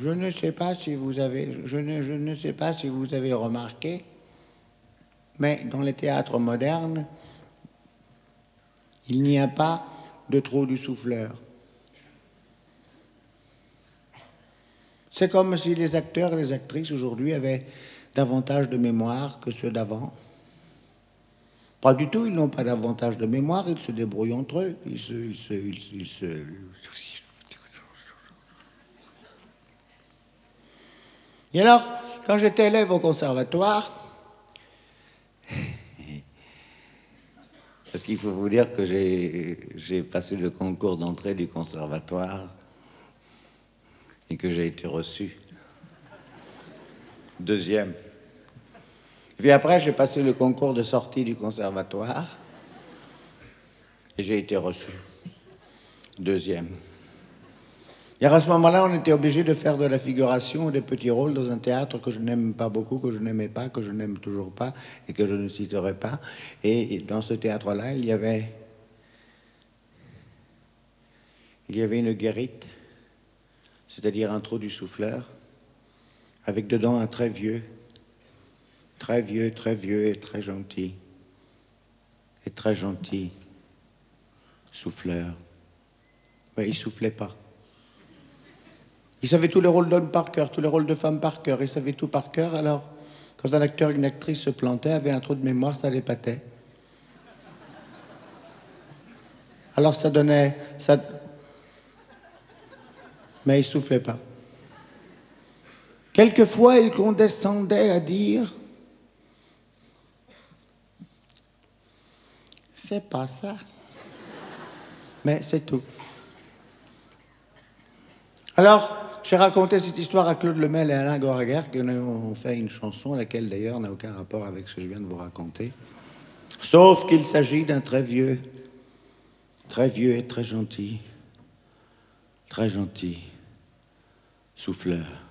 Je ne sais pas si vous avez, je ne sais pas si vous avez remarqué, mais dans les théâtres modernes, il n'y a pas de trou du souffleur. C'est comme si les acteurs et les actrices aujourd'hui avaient davantage de mémoire que ceux d'avant. Pas du tout, ils n'ont pas davantage de mémoire, ils se débrouillent entre eux. Et alors, quand j'étais élève au conservatoire, parce qu'il faut vous dire que j'ai passé le concours d'entrée du conservatoire et que j'ai été reçu. Deuxième. Puis après, j'ai passé le concours de sortie du conservatoire et j'ai été reçu. Deuxième. Et à ce moment-là, on était obligé de faire de la figuration, des petits rôles dans un théâtre que je n'aime pas beaucoup, que je n'aimais pas, que je n'aime toujours pas et que je ne citerai pas. Et dans ce théâtre-là, il y avait une guérite, c'est-à-dire un trou du souffleur, avec dedans un très vieux et très gentil souffleur. Mais il soufflait pas. Il savait tous les rôles d'hommes par cœur, tous les rôles de femmes par cœur. Il savait tout par cœur. Alors, quand un acteur ou une actrice se plantait, avait un trou de mémoire, ça l'épatait. Alors ça donnait... ça... Mais il soufflait pas. Quelquefois, il condescendait à dire... C'est pas ça. Mais c'est tout. Alors, j'ai raconté cette histoire à Claude Lemel et Alain Goraguer, qui ont fait une chanson, laquelle d'ailleurs n'a aucun rapport avec ce que je viens de vous raconter. Sauf qu'il s'agit d'un très vieux et très gentil souffleur.